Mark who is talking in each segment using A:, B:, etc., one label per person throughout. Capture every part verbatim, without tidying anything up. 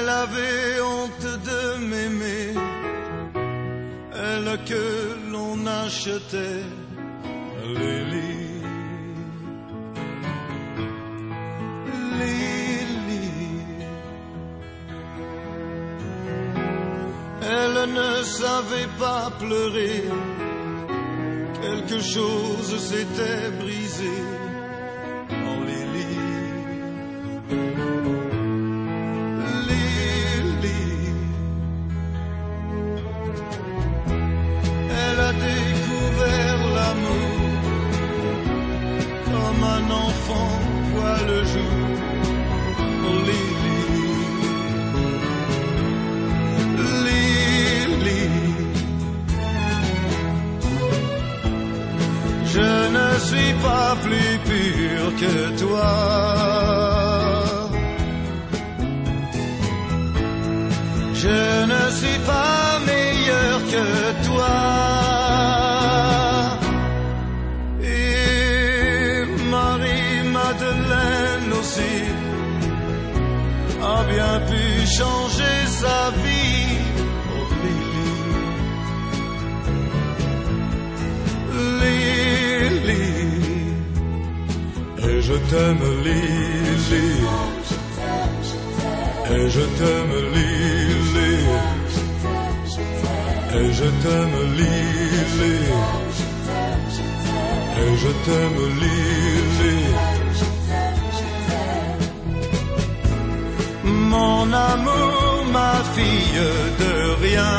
A: Elle avait honte de m'aimer, elle que l'on achetait, Lily. Lily. Elle ne savait pas pleurer, quelque chose s'était brisé en Lily. Lily. Elle a découvert l'amour comme un enfant voit le jour. Lily. Lily. Je ne suis pas plus pur que toi. Je ne suis pas meilleur que toi. Et Marie-Madeleine aussi a bien pu changer sa vie. Oh, Lily. Lily. Et je t'aime, Lily. Et je t'aime, Lily. Et je t'aime, Lily. Et je t'aime, Lily. Mon amour, ma fille de rien.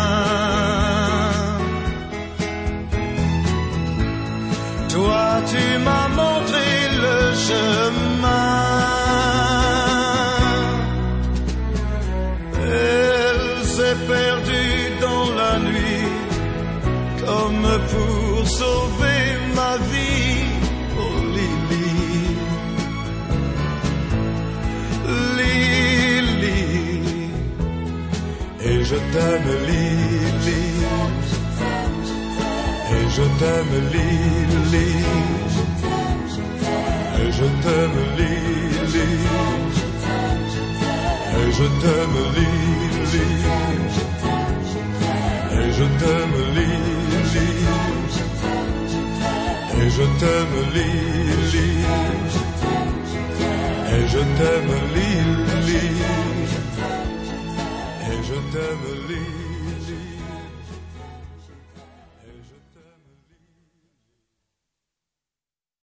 A: Toi, tu m'as montré le chemin. Elle s'est perdue dans la nuit, comme pour sauver ma vie. Oh, Lily. Lily. Et je t'aime, Lily. Et je t'aime, Lily. Et je t'aime, Lily. Et je t'aime, Lily. Et je t'aime, Lily. Et je t'aime, Lily. Et je t'aime, Lily. Et je t'aime, Lily.